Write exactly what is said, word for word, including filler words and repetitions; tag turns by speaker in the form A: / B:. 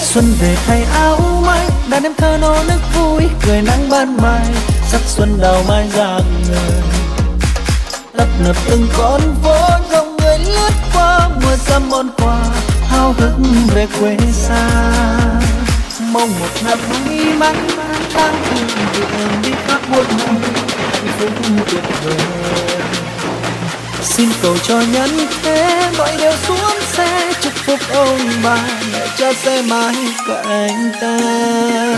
A: Xuân về thay áo may, đàn em thơ nô nức vui, cười nắng ban mai, sắc xuân đào mai rạng ngời. Tấp nập từng con phố, dòng người lướt qua, mùa xuân món quà, háo hức về quê xa. Mong một năm may mắn, tháng thương viện đi khắp một nơi, hạnh phúc tuyệt vời. Xin cầu cho nhân thế, mọi điều xuống xe, chúc phúc ông bà, mẹ cha sẽ mãi cạnh ta.